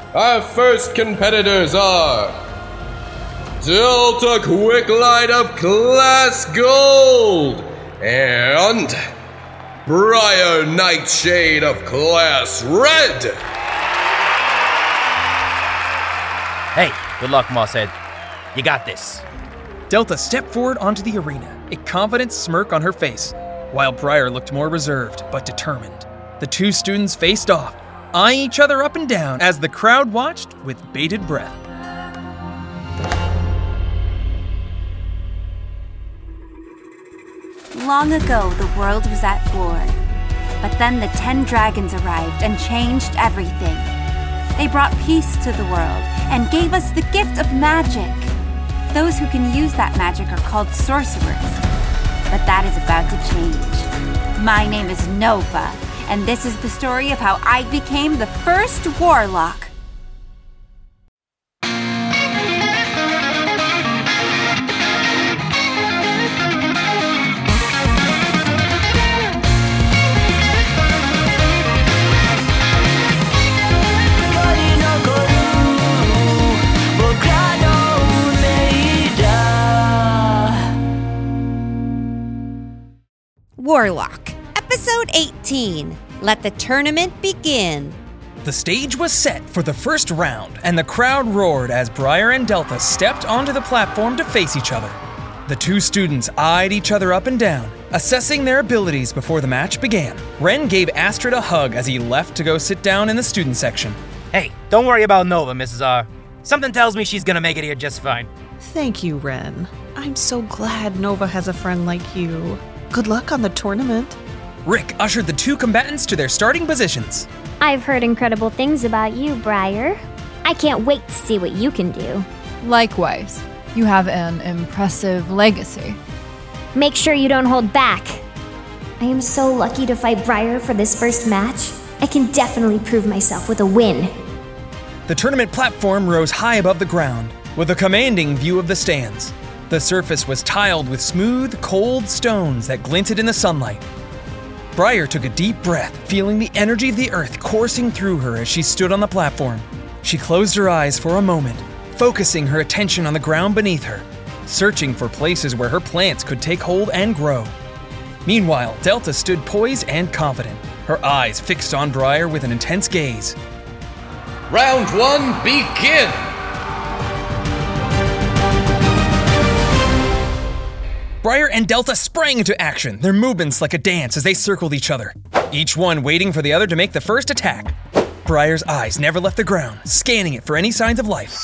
Our first competitors are Delta Quicklight of Class Gold and Briar Nightshade of Class Red. Hey, good luck, Mosshead. You got this. Delta stepped forward onto the arena, a confident smirk on her face, while Briar looked more reserved but determined. The two students faced off, eyeing each other up and down as the crowd watched with bated breath. Long ago, the world was at war. But then the 10 dragons arrived and changed everything. They brought peace to the world and gave us the gift of magic. Those who can use that magic are called sorcerers. But that is about to change. My name is Nova, and this is the story of how I became the first warlock. Warlock, Episode 18. Let the tournament begin. The stage was set for the first round, and the crowd roared as Briar and Delta stepped onto the platform to face each other. The two students eyed each other up and down, assessing their abilities before the match began. Ren gave Astrid a hug as he left to go sit down in the student section. Hey, don't worry about Nova, Mrs. R. Something tells me she's gonna make it here just fine. Thank you, Ren. I'm so glad Nova has a friend like you. Good luck on the tournament. Rick ushered the two combatants to their starting positions. I've heard incredible things about you, Briar. I can't wait to see what you can do. Likewise, you have an impressive legacy. Make sure you don't hold back. I am so lucky to fight Briar for this first match. I can definitely prove myself with a win. The tournament platform rose high above the ground, with a commanding view of the stands. The surface was tiled with smooth, cold stones that glinted in the sunlight. Briar took a deep breath, feeling the energy of the earth coursing through her as she stood on the platform. She closed her eyes for a moment, focusing her attention on the ground beneath her, searching for places where her plants could take hold and grow. Meanwhile, Delta stood poised and confident, her eyes fixed on Briar with an intense gaze. Round 1, begin! Briar and Delta sprang into action, their movements like a dance as they circled each other, each one waiting for the other to make the first attack. Briar's eyes never left the ground, scanning it for any signs of life.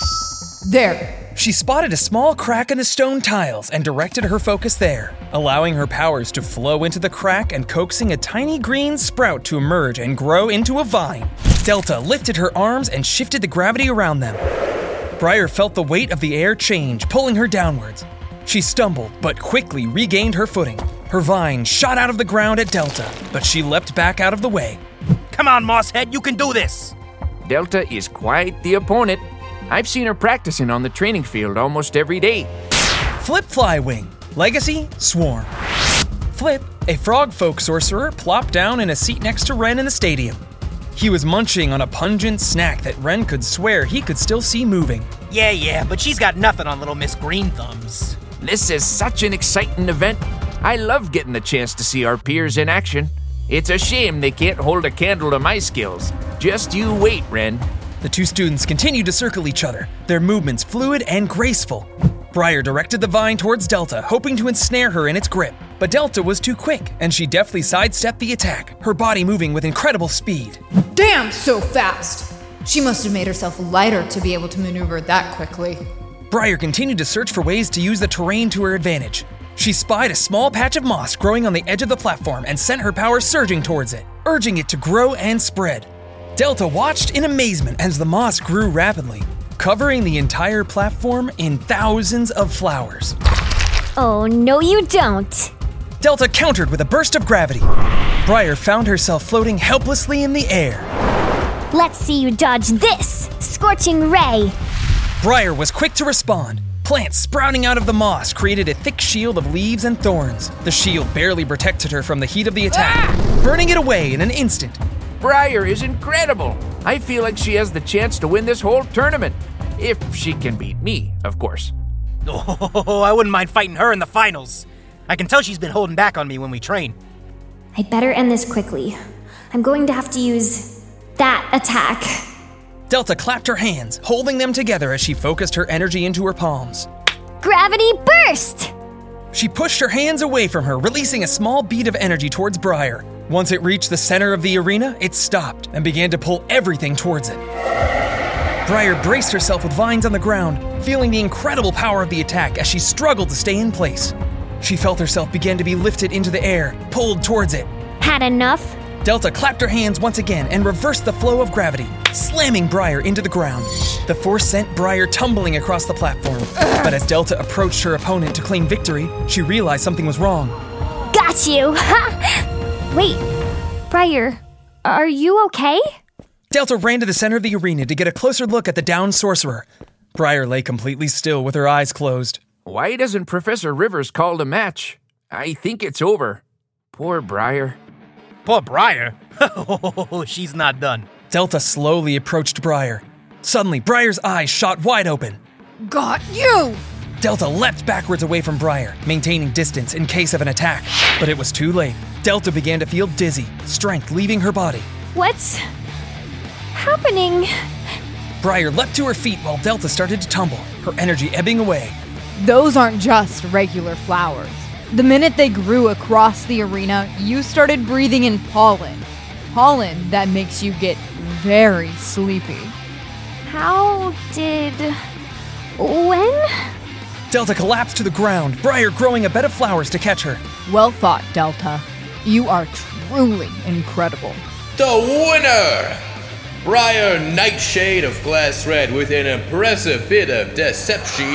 There. She spotted a small crack in the stone tiles and directed her focus there, allowing her powers to flow into the crack and coaxing a tiny green sprout to emerge and grow into a vine. Delta lifted her arms and shifted the gravity around them. Briar felt the weight of the air change, pulling her downwards. She stumbled, but quickly regained her footing. Her vine shot out of the ground at Delta, but she leapt back out of the way. Come on, Mosshead, you can do this! Delta is quite the opponent. I've seen her practicing on the training field almost every day. Flip Flywing, Legacy, Swarm. Flip, a frog folk sorcerer, plopped down in a seat next to Ren in the stadium. He was munching on a pungent snack that Ren could swear he could still see moving. Yeah, but she's got nothing on little Miss Green Thumbs. This is such an exciting event. I love getting the chance to see our peers in action. It's a shame they can't hold a candle to my skills. Just you wait, Ren. The two students continued to circle each other, their movements fluid and graceful. Briar directed the vine towards Delta, hoping to ensnare her in its grip. But Delta was too quick, and she deftly sidestepped the attack, her body moving with incredible speed. Damn, so fast! She must have made herself lighter to be able to maneuver that quickly. Briar continued to search for ways to use the terrain to her advantage. She spied a small patch of moss growing on the edge of the platform and sent her power surging towards it, urging it to grow and spread. Delta watched in amazement as the moss grew rapidly, covering the entire platform in thousands of flowers. Oh, no you don't. Delta countered with a burst of gravity. Briar found herself floating helplessly in the air. Let's see you dodge this, Scorching Ray. Briar was quick to respond. Plants sprouting out of the moss created a thick shield of leaves and thorns. The shield barely protected her from the heat of the attack, burning it away in an instant. Briar is incredible. I feel like she has the chance to win this whole tournament. If she can beat me, of course. Oh, I wouldn't mind fighting her in the finals. I can tell she's been holding back on me when we train. I'd better end this quickly. I'm going to have to use that attack. Delta clapped her hands, holding them together as she focused her energy into her palms. Gravity burst! She pushed her hands away from her, releasing a small bead of energy towards Briar. Once it reached the center of the arena, it stopped and began to pull everything towards it. Briar braced herself with vines on the ground, feeling the incredible power of the attack as she struggled to stay in place. She felt herself begin to be lifted into the air, pulled towards it. Had enough? Delta clapped her hands once again and reversed the flow of gravity, slamming Briar into the ground. The force sent Briar tumbling across the platform. But as Delta approached her opponent to claim victory, she realized something was wrong. Got you! Wait, Briar, are you okay? Delta ran to the center of the arena to get a closer look at the downed sorcerer. Briar lay completely still with her eyes closed. Why doesn't Professor Rivers call a match? I think it's over. Poor Briar. Poor Briar? Oh, she's not done. Delta slowly approached Briar. Suddenly, Briar's eyes shot wide open. Got you! Delta leapt backwards away from Briar, maintaining distance in case of an attack. But it was too late. Delta began to feel dizzy, strength leaving her body. What's happening? Briar leapt to her feet while Delta started to tumble, her energy ebbing away. Those aren't just regular flowers. The minute they grew across the arena, you started breathing in pollen. Pollen that makes you get very sleepy. How did... When? Delta collapsed to the ground, Briar growing a bed of flowers to catch her. Well thought, Delta. You are truly incredible. The winner! Briar Nightshade of Glass Red with an impressive bit of deception.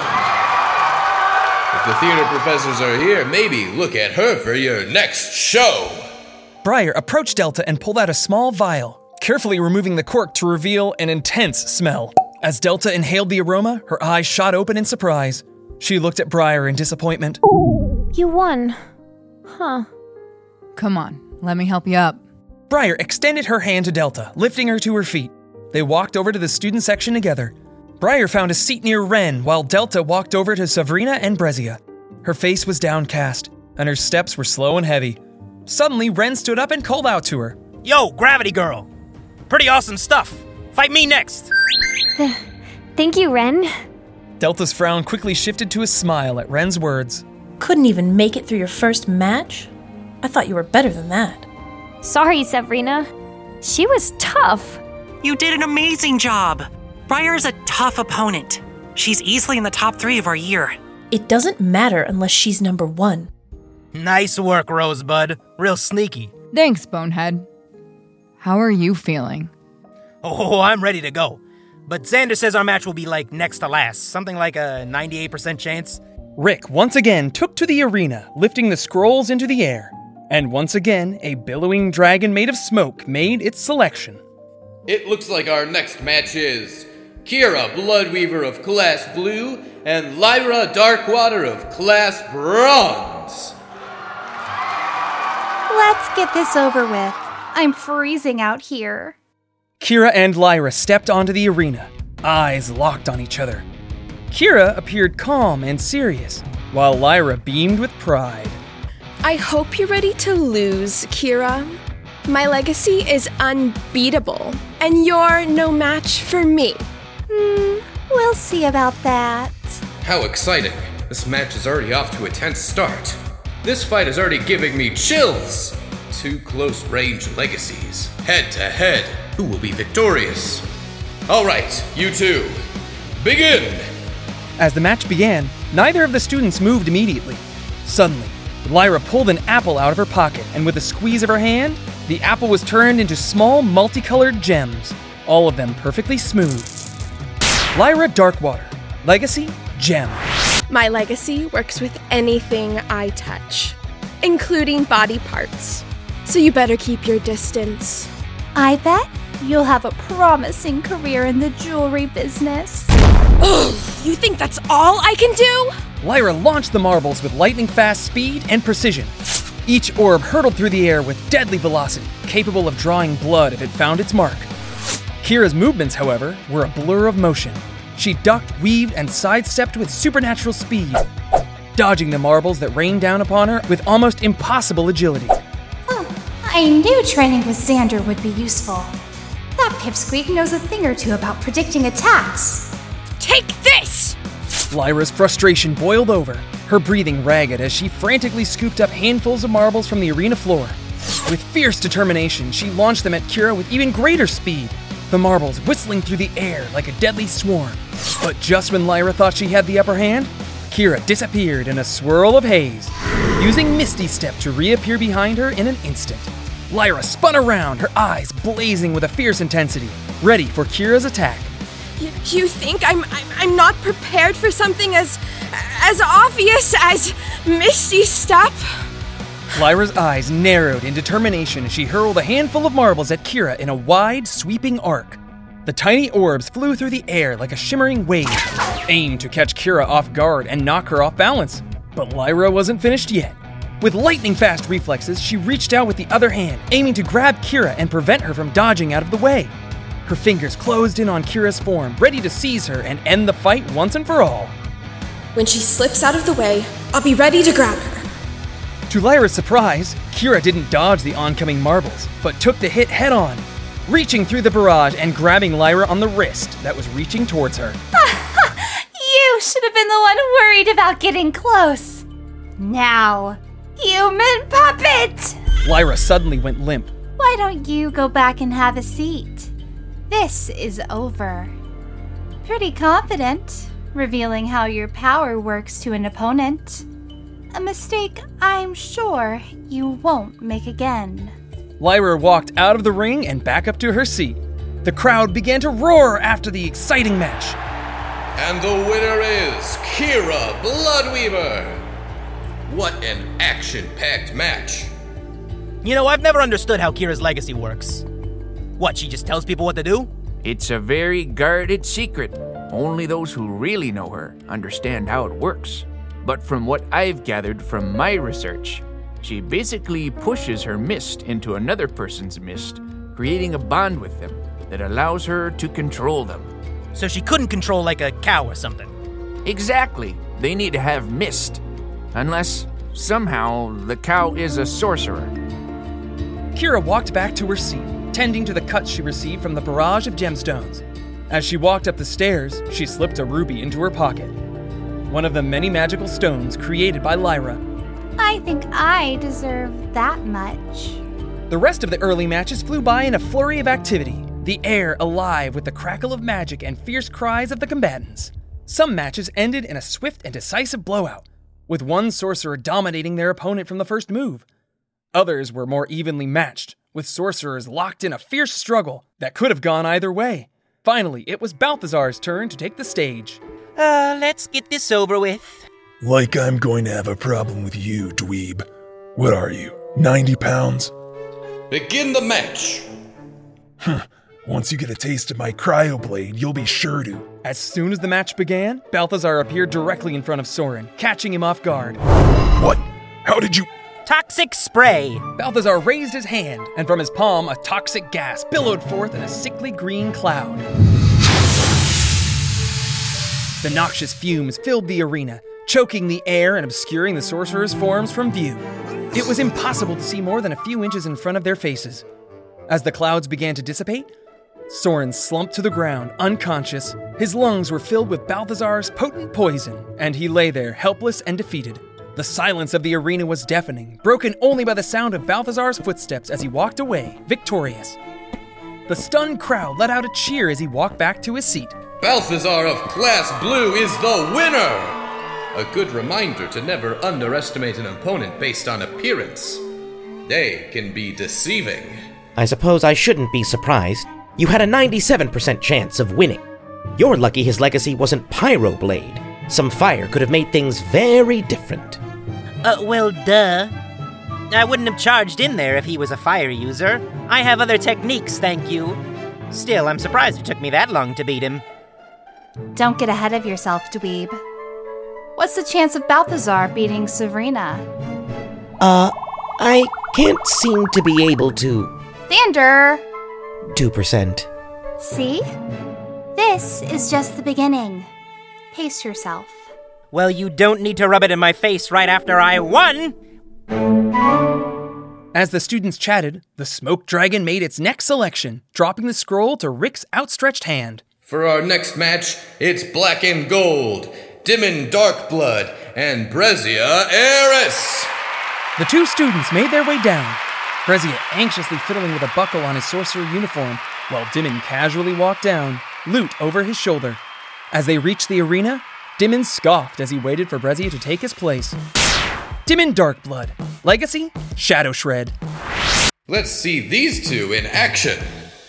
If the theater professors are here, maybe look at her for your next show. Briar approached Delta and pulled out a small vial, carefully removing the cork to reveal an intense smell. As Delta inhaled the aroma, her eyes shot open in surprise. She looked at Briar in disappointment. You won. Huh. Come on, let me help you up. Briar extended her hand to Delta, lifting her to her feet. They walked over to the student section together. Briar found a seat near Ren, while Delta walked over to Savrina and Brezia. Her face was downcast, and her steps were slow and heavy. Suddenly, Ren stood up and called out to her. Yo, Gravity Girl! Pretty awesome stuff. Fight me next. Thank you, Ren. Delta's frown quickly shifted to a smile at Ren's words. Couldn't even make it through your first match? I thought you were better than that. Sorry, Savrina. She was tough. You did an amazing job. Briar's a tough opponent. She's easily in the top 3 of our year. It doesn't matter unless she's number 1. Nice work, Rosebud. Real sneaky. Thanks, Bonehead. How are you feeling? Oh, I'm ready to go. But Xander says our match will be like next to last. Something like a 98% chance. Rick once again took to the arena, lifting the scrolls into the air. And once again, a billowing dragon made of smoke made its selection. It looks like our next match is Kira Bloodweaver of Class Blue and Lyra Darkwater of Class Bronze. Let's get this over with. I'm freezing out here. Kira and Lyra stepped onto the arena, eyes locked on each other. Kira appeared calm and serious, while Lyra beamed with pride. I hope you're ready to lose, Kira. My legacy is unbeatable, and you're no match for me. We'll see about that. How exciting. This match is already off to a tense start. This fight is already giving me chills. 2 close-range legacies. Head-to-head. Who will be victorious? All right, you two. Begin! As the match began, neither of the students moved immediately. Suddenly, Lyra pulled an apple out of her pocket, and with a squeeze of her hand, the apple was turned into small, multicolored gems, all of them perfectly smooth. Lyra Darkwater. Legacy, gem. My legacy works with anything I touch, including body parts. So you better keep your distance. I bet you'll have a promising career in the jewelry business. Ugh, you think that's all I can do? Lyra launched the marbles with lightning-fast speed and precision. Each orb hurtled through the air with deadly velocity, capable of drawing blood if it found its mark. Kira's movements, however, were a blur of motion. She ducked, weaved, and sidestepped with supernatural speed, dodging the marbles that rained down upon her with almost impossible agility. I knew training with Xander would be useful. That pipsqueak knows a thing or two about predicting attacks. Take this! Lyra's frustration boiled over, her breathing ragged as she frantically scooped up handfuls of marbles from the arena floor. With fierce determination, she launched them at Kira with even greater speed, the marbles whistling through the air like a deadly swarm. But just when Lyra thought she had the upper hand, Kira disappeared in a swirl of haze, using Misty Step to reappear behind her in an instant. Lyra spun around, her eyes blazing with a fierce intensity, ready for Kira's attack. You think I'm not prepared for something as obvious as Misty Step? Lyra's eyes narrowed in determination as she hurled a handful of marbles at Kira in a wide, sweeping arc. The tiny orbs flew through the air like a shimmering wave, aimed to catch Kira off guard and knock her off balance. But Lyra wasn't finished yet. With lightning-fast reflexes, she reached out with the other hand, aiming to grab Kira and prevent her from dodging out of the way. Her fingers closed in on Kira's form, ready to seize her and end the fight once and for all. When she slips out of the way, I'll be ready to grab her. To Lyra's surprise, Kira didn't dodge the oncoming marbles, but took the hit head-on, reaching through the barrage and grabbing Lyra on the wrist that was reaching towards her. You should have been the one worried about getting close. Now, human puppet! Lyra suddenly went limp. Why don't you go back and have a seat? This is over. Pretty confident, revealing how your power works to an opponent. A mistake I'm sure you won't make again. Lyra walked out of the ring and back up to her seat. The crowd began to roar after the exciting match. And the winner is Kira Bloodweaver. What an action-packed match. You know, I've never understood how Kira's legacy works. What, she just tells people what to do? It's a very guarded secret. Only those who really know her understand how it works. But from what I've gathered from my research, she basically pushes her mist into another person's mist, creating a bond with them that allows her to control them. So she couldn't control like a cow or something? Exactly. They need to have mist. Unless, somehow, the cow is a sorcerer. Kira walked back to her seat, tending to the cuts she received from the barrage of gemstones. As she walked up the stairs, she slipped a ruby into her pocket, one of the many magical stones created by Lyra. I think I deserve that much. The rest of the early matches flew by in a flurry of activity, the air alive with the crackle of magic and fierce cries of the combatants. Some matches ended in a swift and decisive blowout, with one sorcerer dominating their opponent from the first move. Others were more evenly matched, with sorcerers locked in a fierce struggle that could have gone either way. Finally, it was Balthazar's turn to take the stage. Let's get this over with. Like I'm going to have a problem with you, dweeb. What are you, 90 pounds? Begin the match. Once you get a taste of my cryoblade, you'll be sure to. As soon as the match began, Balthazar appeared directly in front of Soren, catching him off guard. What? How did you... Toxic spray! Balthazar raised his hand, and from his palm, a toxic gas billowed forth in a sickly green cloud. The noxious fumes filled the arena, choking the air and obscuring the sorcerer's forms from view. It was impossible to see more than a few inches in front of their faces. As the clouds began to dissipate, Soren slumped to the ground, unconscious. His lungs were filled with Balthazar's potent poison, and he lay there, helpless and defeated. The silence of the arena was deafening, broken only by the sound of Balthazar's footsteps as he walked away, victorious. The stunned crowd let out a cheer as he walked back to his seat. Balthazar of Class Blue is the winner! A good reminder to never underestimate an opponent based on appearance. They can be deceiving. I suppose I shouldn't be surprised. You had a 97% chance of winning. You're lucky his legacy wasn't Pyroblade. Some fire could have made things very different. Well, duh. I wouldn't have charged in there if he was a fire user. I have other techniques, thank you. Still, I'm surprised it took me that long to beat him. Don't get ahead of yourself, dweeb. What's the chance of Balthazar beating Sabrina? I can't seem to be able to... Xander! 2%. See? This is just the beginning. Pace yourself. Well, you don't need to rub it in my face right after I won! As the students chatted, the smoke dragon made its next selection, dropping the scroll to Rick's outstretched hand. For our next match, it's Black and Gold, Dimmin Darkblood, and Brezia Eris! The two students made their way down, Brezia anxiously fiddling with a buckle on his sorcerer uniform, while Dimmin casually walked down, lute over his shoulder. As they reached the arena, Dimmin scoffed as he waited for Brezia to take his place. Dimmin Darkblood, Legacy, Shadow Shred. Let's see these two in action.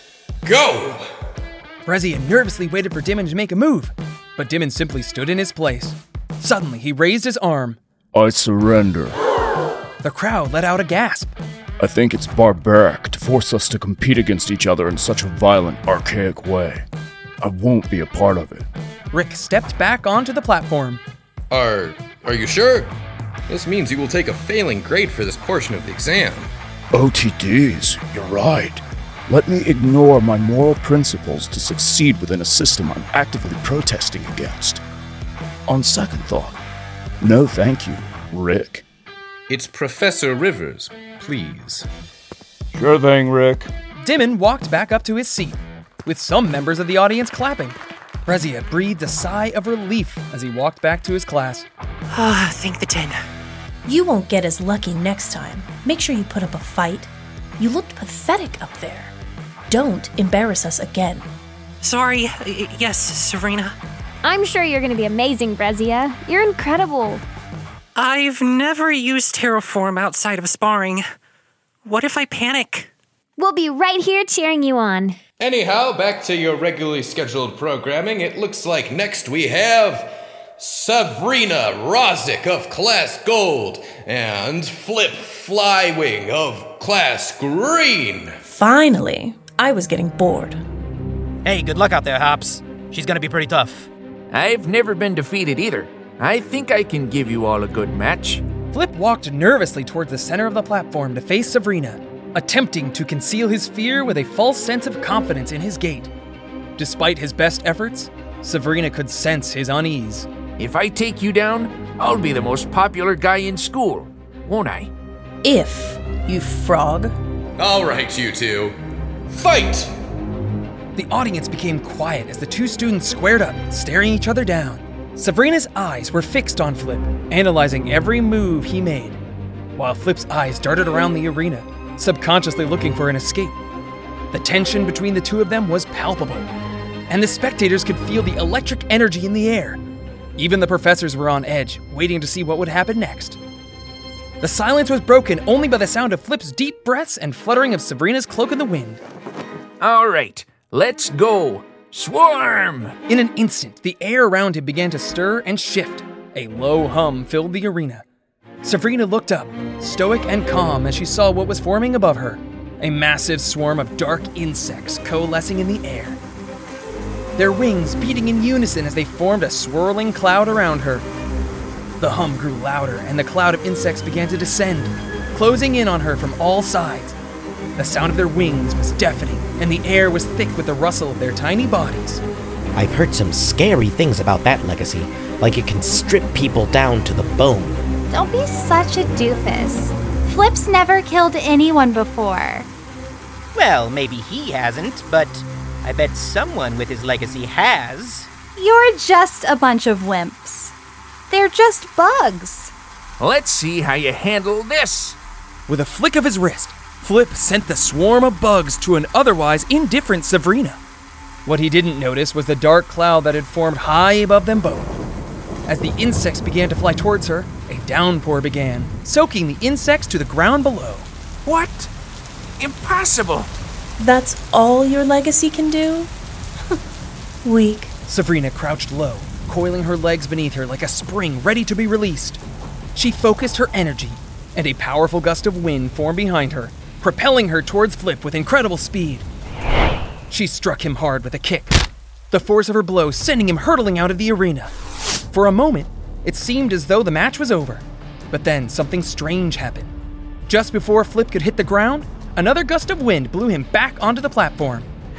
Go! Brezia nervously waited for Dimmin to make a move, but Dimmin simply stood in his place. Suddenly, he raised his arm. I surrender. The crowd let out a gasp. I think it's barbaric to force us to compete against each other in such a violent, archaic way. I won't be a part of it. Rick stepped back onto the platform. Are you sure? This means you will take a failing grade for this portion of the exam. OTDs, you're right. Let me ignore my moral principles to succeed within a system I'm actively protesting against. On second thought, no thank you, Rick. It's Professor Rivers, please. Sure thing, Rick. Dimmin walked back up to his seat, with some members of the audience clapping. Brezia breathed a sigh of relief as he walked back to his class. Thank the 10. You won't get as lucky next time. Make sure you put up a fight. You looked pathetic up there. Don't embarrass us again. Sorry. Yes, Serena. I'm sure you're going to be amazing, Brezia. You're incredible. I've never used Terraform outside of sparring. What if I panic? We'll be right here cheering you on. Anyhow, back to your regularly scheduled programming. It looks like next we have Sabrina Rozic of Class Gold and Flip Flywing of Class Green. Finally, I was getting bored. Hey, good luck out there, Hops. She's gonna be pretty tough. I've never been defeated either. I think I can give you all a good match. Flip walked nervously towards the center of the platform to face Sabrina, attempting to conceal his fear with a false sense of confidence in his gait. Despite his best efforts, Sabrina could sense his unease. If I take you down, I'll be the most popular guy in school, won't I? If, you frog. All right, you two. Fight! The audience became quiet as the two students squared up, staring each other down. Sabrina's eyes were fixed on Flip, analyzing every move he made, while Flip's eyes darted around the arena, subconsciously looking for an escape. The tension between the two of them was palpable, and the spectators could feel the electric energy in the air. Even the professors were on edge, waiting to see what would happen next. The silence was broken only by the sound of Flip's deep breaths and fluttering of Sabrina's cloak in the wind. All right, let's go. Swarm! In an instant, the air around him began to stir and shift. A low hum filled the arena. Sabrina looked up, stoic and calm, as she saw what was forming above her. A massive swarm of dark insects coalescing in the air. Their wings beating in unison as they formed a swirling cloud around her. The hum grew louder, and the cloud of insects began to descend, closing in on her from all sides. The sound of their wings was deafening, and the air was thick with the rustle of their tiny bodies. I've heard some scary things about that legacy, like it can strip people down to the bone. Don't be such a doofus. Flip's never killed anyone before. Well, maybe he hasn't, but I bet someone with his legacy has. You're just a bunch of wimps. They're just bugs. Let's see how you handle this. With a flick of his wrist, Flip sent the swarm of bugs to an otherwise indifferent Sabrina. What he didn't notice was the dark cloud that had formed high above them both. As the insects began to fly towards her, a downpour began, soaking the insects to the ground below. What? Impossible! That's all your legacy can do? Weak. Sabrina crouched low, coiling her legs beneath her like a spring ready to be released. She focused her energy, and a powerful gust of wind formed behind her, propelling her towards Flip with incredible speed. She struck him hard with a kick, the force of her blow sending him hurtling out of the arena. For a moment, it seemed as though the match was over, but then something strange happened. Just before Flip could hit the ground, another gust of wind blew him back onto the platform.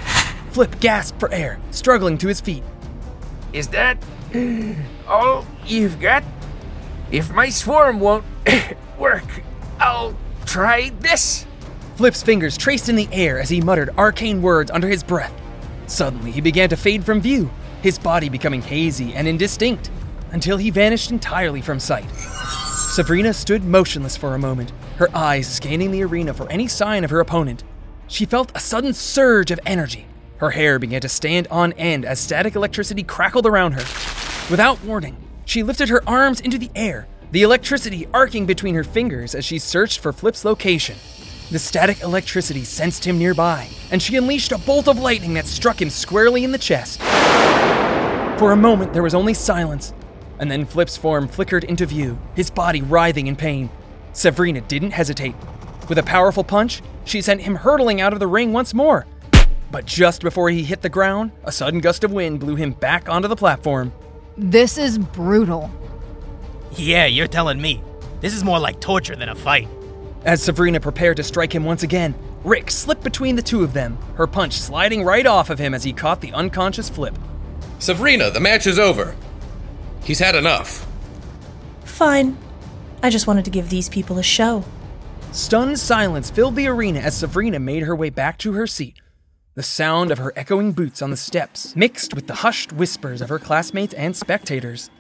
Flip gasped for air, struggling to his feet. Is that all you've got? If my swarm won't work, I'll try this. Flip's fingers traced in the air as he muttered arcane words under his breath. Suddenly, he began to fade from view, his body becoming hazy and indistinct, until he vanished entirely from sight. Sabrina stood motionless for a moment, her eyes scanning the arena for any sign of her opponent. She felt a sudden surge of energy. Her hair began to stand on end as static electricity crackled around her. Without warning, she lifted her arms into the air, the electricity arcing between her fingers as she searched for Flip's location. The static electricity sensed him nearby, and she unleashed a bolt of lightning that struck him squarely in the chest. For a moment, there was only silence, and then Flip's form flickered into view, his body writhing in pain. Sabrina didn't hesitate. With a powerful punch, she sent him hurtling out of the ring once more. But just before he hit the ground, a sudden gust of wind blew him back onto the platform. This is brutal. Yeah, you're telling me. This is more like torture than a fight. As Sabrina prepared to strike him once again, Rick slipped between the two of them, her punch sliding right off of him as he caught the unconscious Flip. Sabrina, the match is over. He's had enough. Fine. I just wanted to give these people a show. Stunned silence filled the arena as Sabrina made her way back to her seat. The sound of her echoing boots on the steps mixed with the hushed whispers of her classmates and spectators.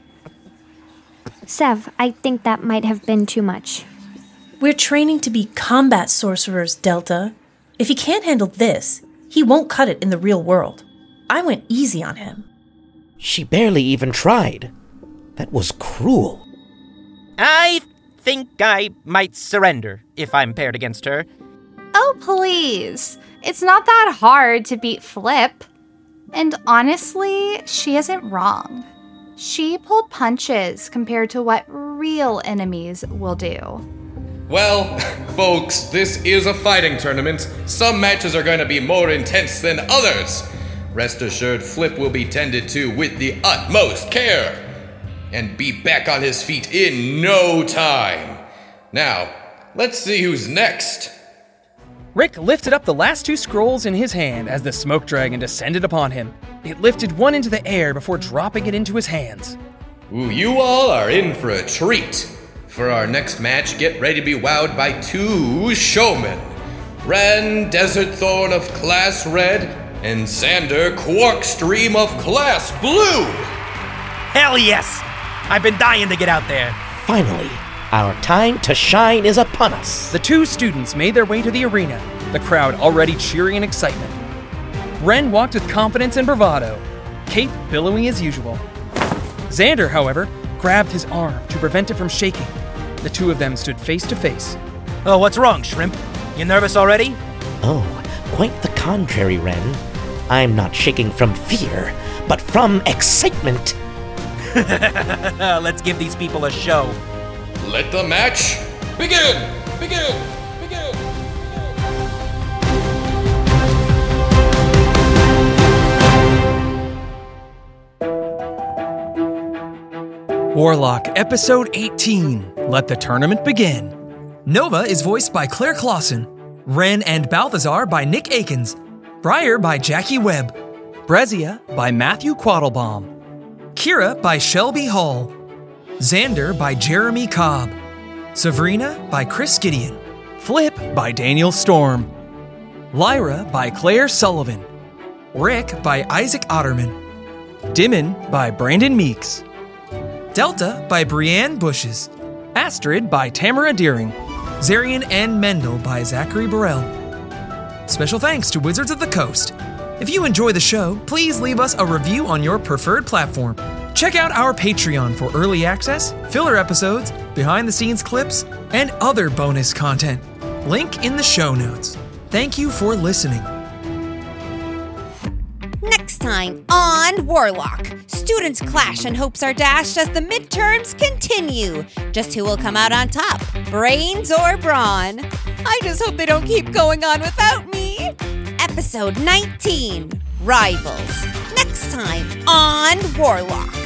Sev, I think that might have been too much. We're training to be combat sorcerers, Delta. If he can't handle this, he won't cut it in the real world. I went easy on him. She barely even tried. That was cruel. I think I might surrender if I'm paired against her. Oh, please. It's not that hard to beat Flip. And honestly, she isn't wrong. She pulled punches compared to what real enemies will do. Well, folks, this is a fighting tournament. Some matches are going to be more intense than others. Rest assured, Flip will be tended to with the utmost care and be back on his feet in no time. Now, let's see who's next. Rick lifted up the last two scrolls in his hand as the smoke dragon descended upon him. It lifted one into the air before dropping it into his hands. Ooh, you all are in for a treat. For our next match, get ready to be wowed by two showmen. Ren Desert Thorn of Class Red and Xander Quarkstream of Class Blue. Hell yes! I've been dying to get out there. Finally, our time to shine is upon us. The two students made their way to the arena, the crowd already cheering in excitement. Ren walked with confidence and bravado, Kate billowing as usual. Xander, however, grabbed his arm to prevent it from shaking. The two of them stood face to face. Oh, what's wrong, Shrimp? You nervous already? Oh, quite the contrary, Ren. I'm not shaking from fear, but from excitement. Let's give these people a show. Let the match begin! Begin! Warlock, Episode 18, Let the Tournament Begin. Nova is voiced by Claire Clausen. Ren and Balthazar by Nick Akins. Briar by Jackie Webb. Brezia by Matthew Quattlebaum. Kira by Shelby Hall. Xander by Jeremy Cobb. Sabrina by Chris Gideon. Flip by Daniel Storm. Lyra by Claire Sullivan. Rick by Isaac Otterman. Dimon by Brandon Meeks. Delta by Brianne Bushes. Astrid by Tamara Deering. Zarian and Mendel by Zachary Burrell. Special thanks to Wizards of the Coast. If you enjoy the show, please leave us a review on your preferred platform. Check out our Patreon for early access, filler episodes, behind-the-scenes clips, and other bonus content. Link in the show notes. Thank you for listening. Next time on Warlock, students clash and hopes are dashed as the midterms continue. Just who will come out on top, brains or brawn? I just hope they don't keep going on without me. Episode 19, Rivals. Next time on Warlock.